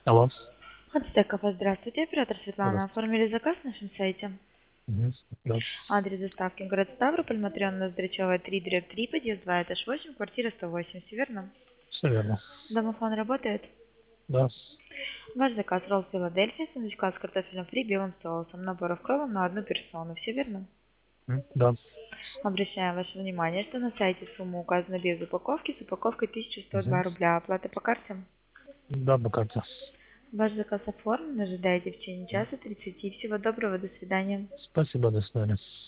Алло. Ацтекова, здравствуйте, оператор Светлана. Здравствуйте. Оформили заказ на нашем сайте. Мгм. Да. Адрес доставки город Ставрополь, Матрёна Ноздрачёва, 3/3, подъезд 2, этаж 8, квартира 108, все верно? Все верно. Домофон работает? Да. Ваш заказ ролл Филадельфия, сундучка с картофелем фри, белым соусом, набор в кровом на одну персону, все верно? Да. Обращаем ваше внимание, что на сайте сумма указана без упаковки, с упаковкой 1102 Мгм. рубля, оплата по карте. Да, по карте. Ваш заказ оформлен, ожидайте в течение часа 30. Всего доброго, до свидания. Спасибо, до свидания.